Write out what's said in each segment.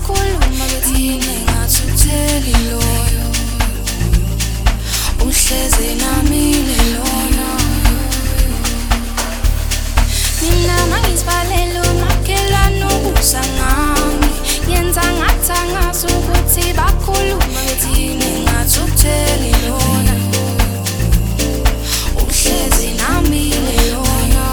bakhuluma bethi ngingathutheli loyo uhleze nami lona mina mangisibalela umakhelwane ubusa ngami yenza ngathi angazi ukuthi bakhuluma bethi ngingathutheli lona uhleze nami lona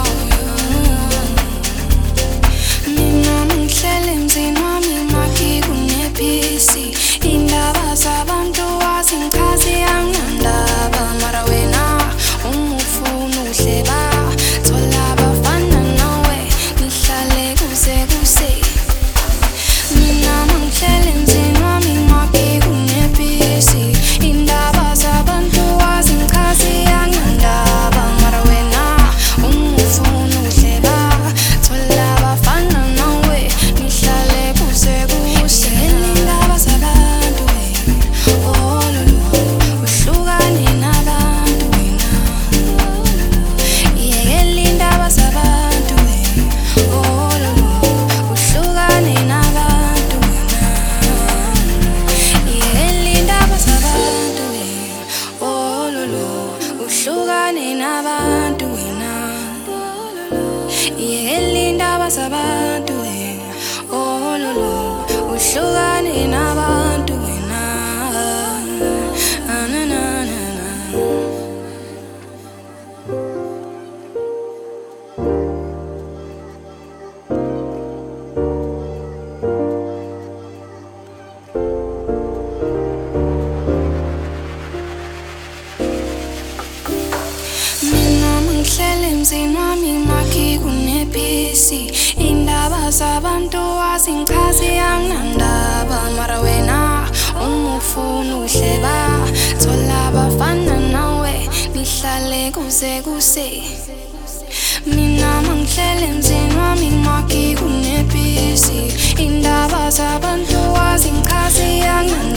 mina ngihlele emzini wami makhi kunephisi indaba zabantu azingichazi anginandaba mara wena ungufuna uhleba thola abafana nawe nihlale kuze kuse mina ngihlele emzini wami makhi kunephisi indaba zabantu azingichazi anginandaba mara wena ungufuna uhleba thola abafana nawe nihlale kuze kuse indaba zabantu oh lolo uhlukane nabantu wena yekela indaba zabantu oh lolo uhlukane nabantu wena yekela indaba zabantu oh lolo uhlukane nabantu wena yekela indaba zabantu oh lolo uhlukane nabantu wena na na na na mina ngihlele emzini wami makhi kunephisi indaba zabantu azingichazi anginandaba mara wena ungufuna uhleba thola abafana nawe nihlale kuze kuse mina ngihlele emzini wami makhi kunephisi indaba zabantu azingichazi anginandaba